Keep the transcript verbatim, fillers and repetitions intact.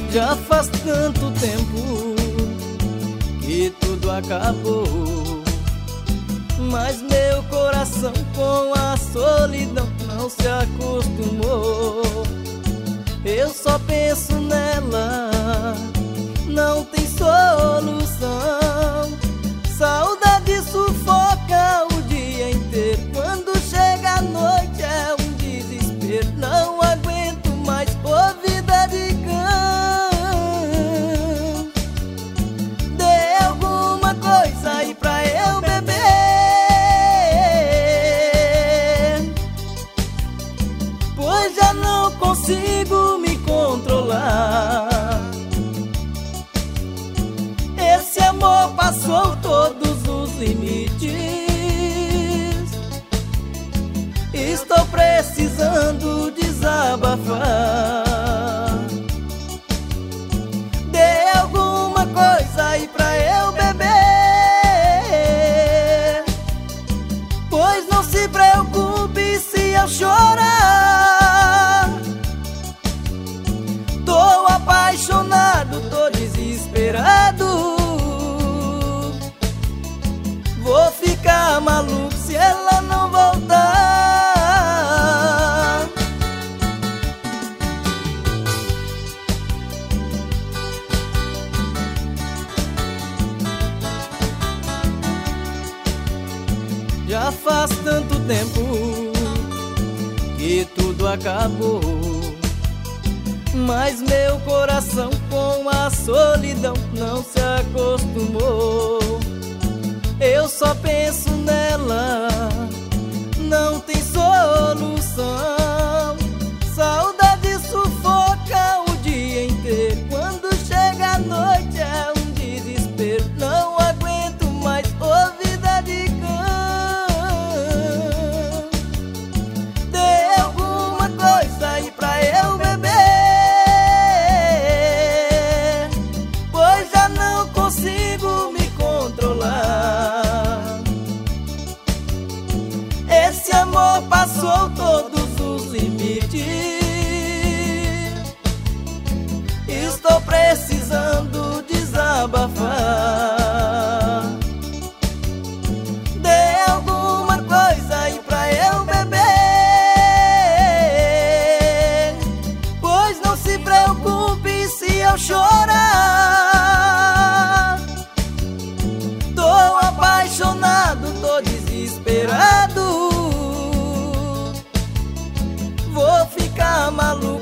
Já faz tanto tempo que tudo acabou, mas meu coração com a solidão não se acostumou. Eu só penso nela, não tem solução. Saudade sufoca o dia inteiro, quando chega a noite é um desespero. Não aguento mais por vida de cão. Dê alguma coisa aí pra eu beber, pois já não consigo me controlar. Esse amor passou todos os limites. Estou precisando desabafar. Dê alguma coisa aí pra eu beber, pois não se preocupe se eu chorar. Tô apaixonado, tô desesperado. Vou ficar maluco se ela não voltar. Já faz tanto tempo que tudo acabou, mas meu coração com a solidão não se acostumou. Eu só penso nela, não tem solução. Saudade sufoca o dia inteiro, quando chega a noite é um desespero. Não aguento mais por vida de cão. Dê alguma coisa aí pra eu beber, pois já não consigo me controlar. Esse amor passou todos os limites. Estou precisando desabafar. Dê alguma coisa aí pra eu beber, pois não se preocupe se eu chorar. Tô apaixonado, tô desesperado. Vou ficar maluco